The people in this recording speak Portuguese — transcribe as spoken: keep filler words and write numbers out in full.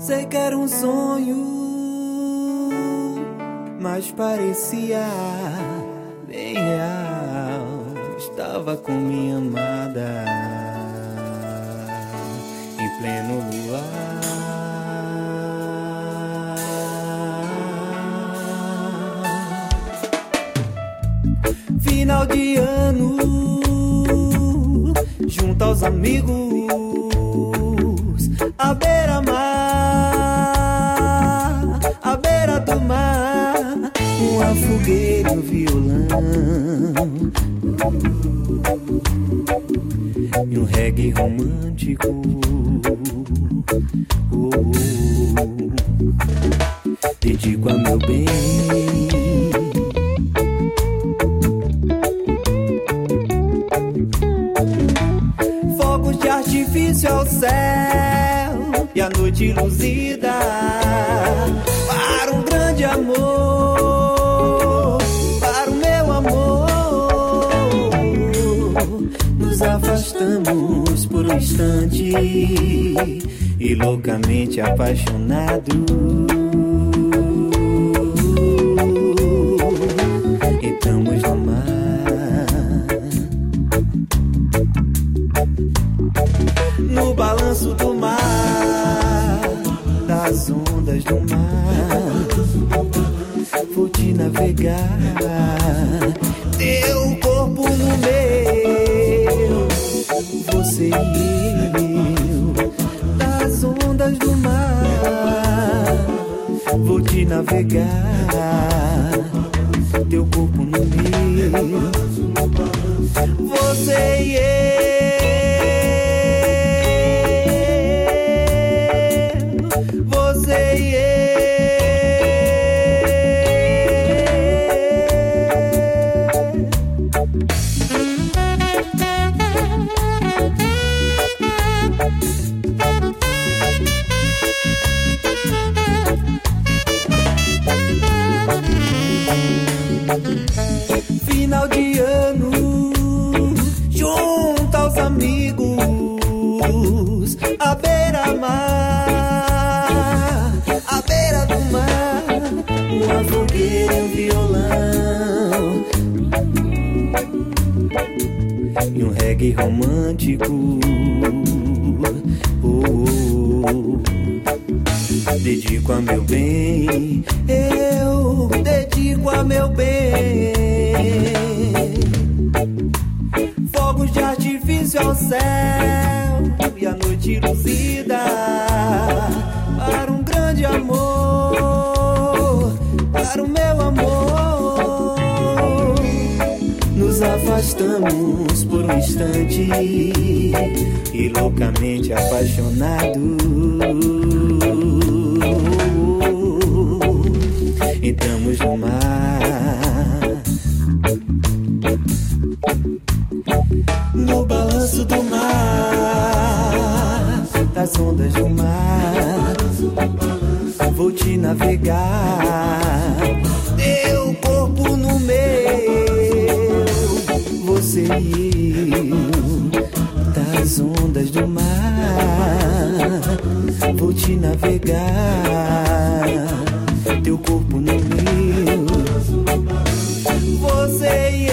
Sei que era um sonho, mas parecia bem real. Estava com minha amada em pleno luar. Final de ano, junto aos amigos, à beira-mar, à beira do mar, uma fogueira e um violão e um reggae romântico. Oh, oh. Dedico a meu bem, fogos de artifício ao céu e a noite luzida para um grande amor, para o meu amor. Nos afastamos por um instante e loucamente apaixonados entramos no mar. No balanço do mar, das ondas do mar, vou te navegar, teu corpo no meu, você e eu, das ondas do mar, vou te navegar, teu corpo no meu, você e eu. Final de ano, junto aos amigos, à beira-mar, à beira do mar, uma fogueira e um violão e um reggae romântico. Oh, oh, oh. Dedico a meu bem, eu dedico a meu bem. Fogos de artifício ao céu e a noite luzida para um grande amor, para o meu amor. Nos afastamos por um instante e loucamente apaixonados entramos no mar. No balanço do mar, das ondas do mar, vou te navegar, teu corpo no meu, você e eu, das ondas do mar, vou te navegar, teu corpo no meu, você e eu.